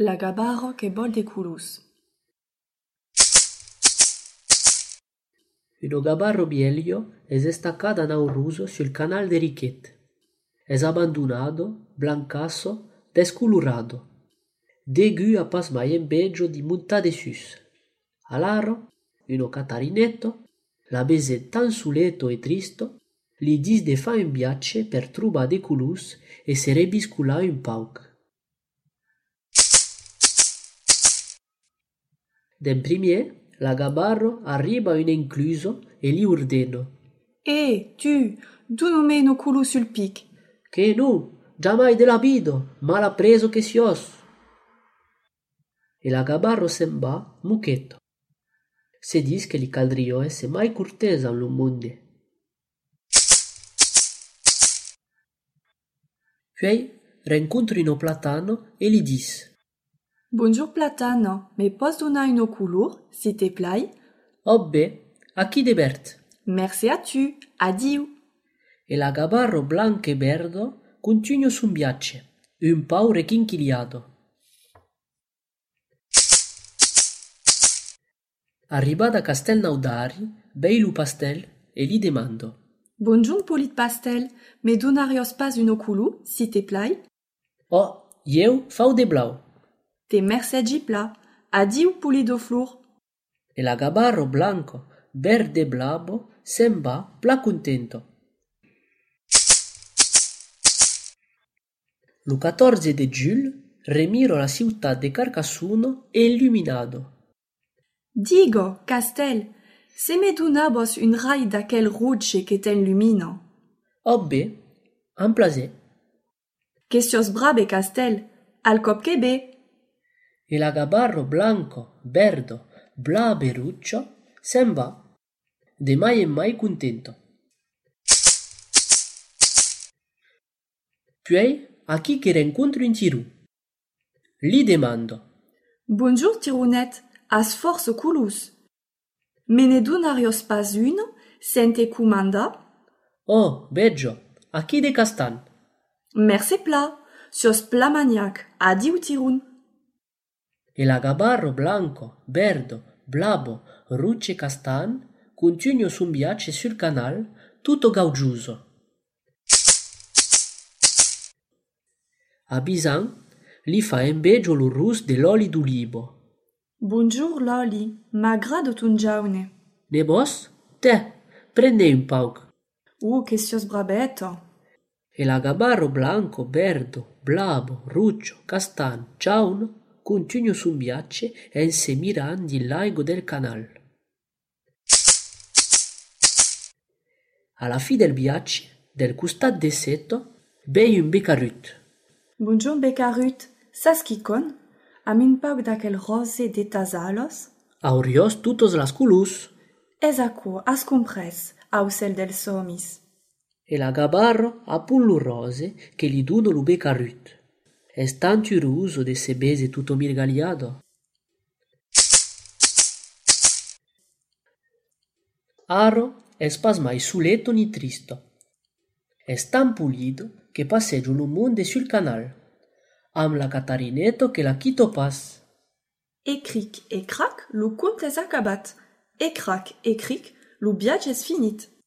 La gabarro che vol de culus. Uno gabarro bielio es estaccada na un ruso sul canal de Riquet. Es abandonado, blancasso, descolorado. Degu a pas mai en beggio di munta de sus. Alaro, uno catarinetto, la bese tan suleto e tristo, li dis de fa un viace per truba de culus e se rebiscula un pauc. Den primier, la gabarro arriba un incluso e li ordeno. Tu, d'où nous met nos culus sul pic? Che no, giammai de la vido, mal appreso che sios. E la gabarro se'n va, muchetto. Se dis che li caldrio esse mai curtesa en lo monde. Puis, rencontro ino platano e li dis. Bonjour platano, me pos donar une couleur, si te plai? Obbe, a chi de Bert? Merci à tu, adieu. E la gabarro blanco e verdo continuo sun viace, un pau rechinchiliado. Arribada a Castelnaudari, beilu pastel e li demando. Bonjour polit pastel, me donarios pas une couleur, si te plai? Oh, eu fau de blau. Te merci pla, adieu polido flor. E la gabarro blanco, verde blabo, se'n va pla contento. Lo 14 de giugno remiro la ciutat de Carcassuno e illuminado. Digo, Castel, se me donabos un rai d'aquel ruche que t'illumina. Obbe, en plaser. Que sios brabe, Castel, al cop que be. E la gabarro blanco, verdo, blabo e ruccio se'n va, de mai en mai contento. Puis, a chi che rencontro in Tirù. Li demando. Bonjour, Tirounette, as force culus. Me ne donarios pas une, sente comanda? Oh, veggio, a chi de Castan. Merci pla, sios pla maniac, adieu Tiroun. E la gabarro blanco, verdo, blabo, rucce e castan continuo sun viace sul canal tutto gaugioso. A Bisan li fa en beggio lo rus de l'oli d'ulibo. Bonjour Loli, m'agrade ton jaune. Ne vos? Te, prende un pauc. Que sios brabeto. E la gabarro blanco, verdo, blabo, ruccio, castan, jaun continuo sun viace en se mirando il laigo del canal. Alla fine del viace, del costat de seto, bei un becarut. Bonjour Becarut, sas qui con? Am un pauc d'aquel rose de tasalos? Aurios tutos las culus. Es aco, as compres, au cel del somis. E la gabarro a pullo rose che li duno lu becarut. Es tanto iruso de se bese tutto mirgaliado. Aro es pas mai suleto ni tristo. Es tan pulido che passeggio lo monde sul canal. Am la catarinetto che la quito pas. E cric, e crac, lo conte es acabat. E crac, e cric, lo viatge es finit.